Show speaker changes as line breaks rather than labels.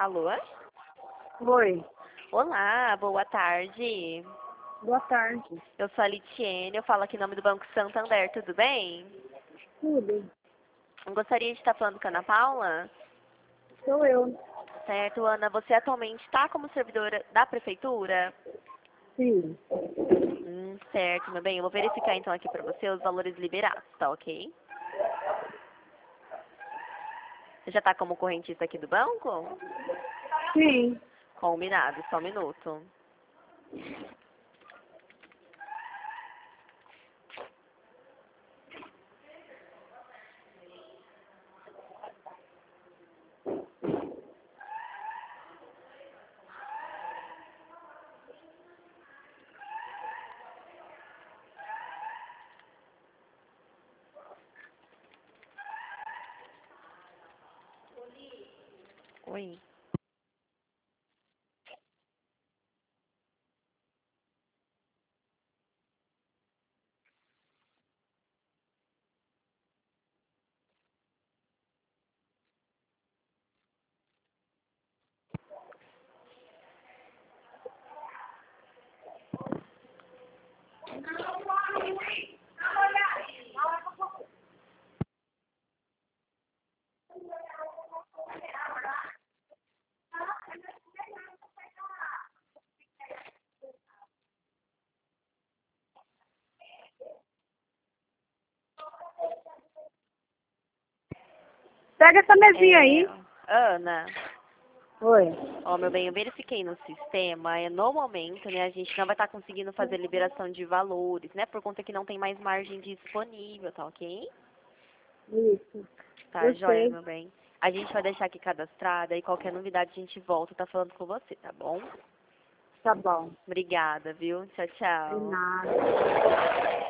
Alô?
Oi,
Olá, boa tarde.
boa tarde.
Eu sou a Litiene, eu falo aqui em nome do Banco Santander, tudo bem?
Tudo?
Eu gostaria de estar falando com a Ana Paula.
Sou eu.
Certo, Ana, você atualmente está como servidora da prefeitura?
Sim.
Certo, meu bem. Eu vou verificar então aqui para você os valores liberados, tá ok? Você já está como correntista aqui do banco?
Sim.
Combinado, só um minuto. Oi.
Pega essa mesinha aí.
Ana,
Oi.
ó, meu bem, eu verifiquei no sistema, no momento, né, a gente não vai estar conseguindo fazer liberação de valores, né, por conta que não tem mais margem disponível, tá ok?
Isso.
Tá,
Eu
joia,
sei.
meu bem. A gente vai deixar aqui cadastrada e qualquer novidade a gente volta e tá falando com você, tá bom?
Tá bom.
Obrigada, viu? Tchau,
De
tchau.
nada.